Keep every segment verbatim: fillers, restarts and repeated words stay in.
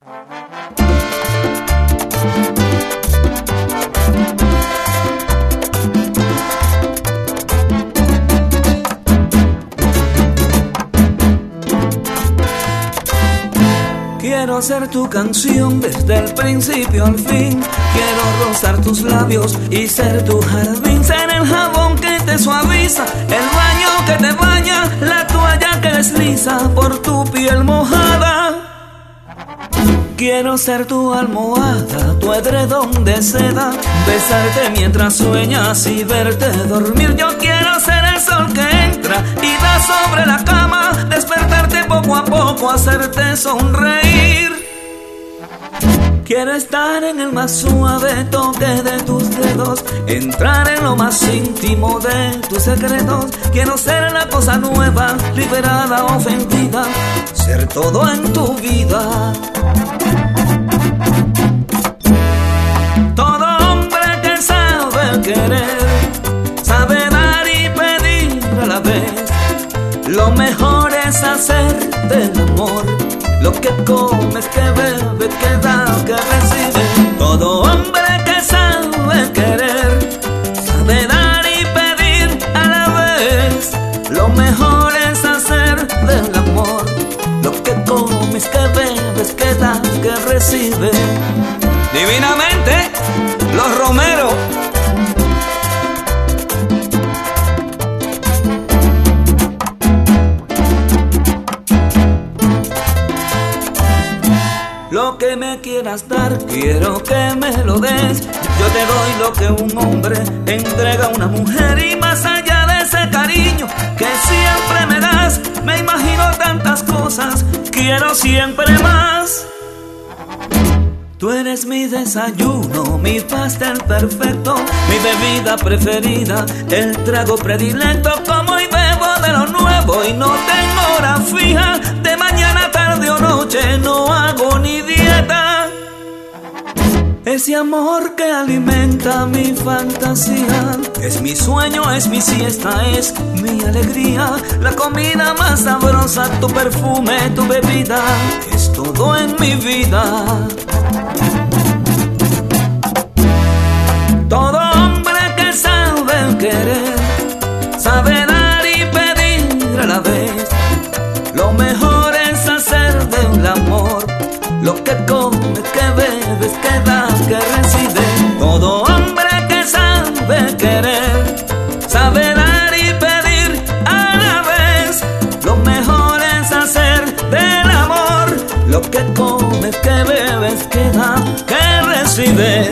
Quiero ser tu canción desde el principio al fin. Quiero rozar tus labios y ser tu jardín. Ser el jabón que te suaviza, el baño que te baña, la toalla que desliza por tu piel mojada. Quiero ser tu almohada, tu edredón de seda, besarte mientras sueñas y verte dormir. Yo quiero ser el sol que entra y da sobre la cama, despertarte poco a poco, hacerte sonreír. Quiero estar en el más suave toque de tus dedos, entrar en lo más íntimo de tus secretos. Quiero ser la cosa nueva, liberada, ofendida, ser todo en tu vida. Todo hombre que sabe querer, sabe dar y pedir a la vez. Lo mejor es hacer del amor lo que comes, que bebes, que da, que recibe. Todo hombre que sabe querer, sabe dar y pedir a la vez. Lo mejor es hacer del amor lo que comes, que bebes, que da, que recibe. Divinamente, Los Romeros. Lo que me quieras dar, quiero que me lo des. Yo te doy lo que un hombre entrega a una mujer. Y más allá de ese cariño que siempre me das, me imagino tantas cosas, quiero siempre más. Tú eres mi desayuno, mi pastel perfecto, mi bebida preferida, el trago predilecto. Como y bebo de lo nuevo y no tengo hora fija, de mañana, tarde o noche no hago ni dieta. Ese amor que alimenta mi fantasía, es mi sueño, es mi siesta, es mi alegría. La comida más sabrosa, tu perfume, tu bebida, es todo en mi vida. Todo hombre que sabe querer, sabe dar y pedir a la vez. Lo mejor es hacer del amor lo que comes, que bebes, que das, que recibes. Todo hombre que sabe querer, sabe dar y pedir a la vez. Lo mejor es hacer del amor lo que comes, que bebes, que das, que recibes.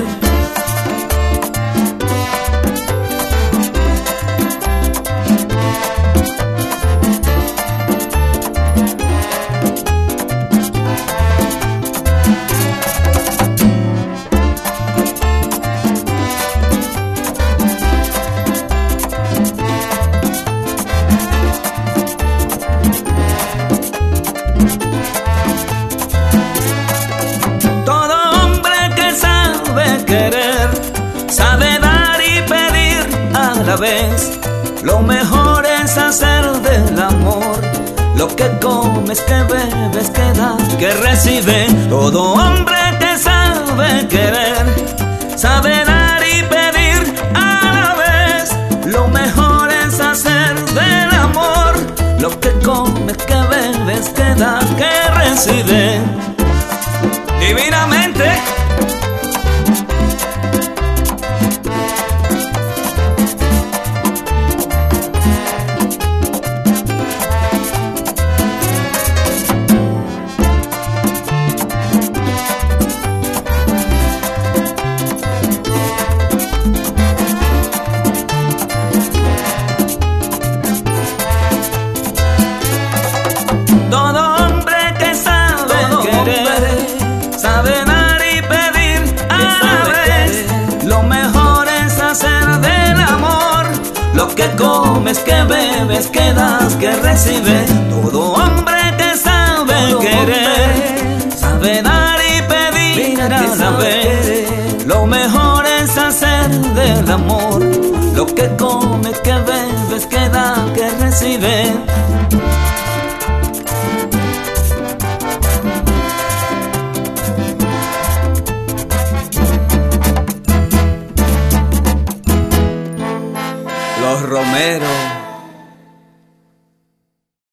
Vez. Lo mejor es hacer del amor lo que comes, que bebes, que das, que recibes. Todo hombre que sabe querer, sabe dar y pedir a la vez. Lo mejor es hacer del amor lo que comes, que bebes, que das, que recibes. Divinamente. Que comes, que bebes, que das, que recibes. Todo hombre que sabe querer, sabe dar y pedir a la vez. Lo mejor es hacer del amor lo que comes, que bebes, que das, que recibes. Los Romero.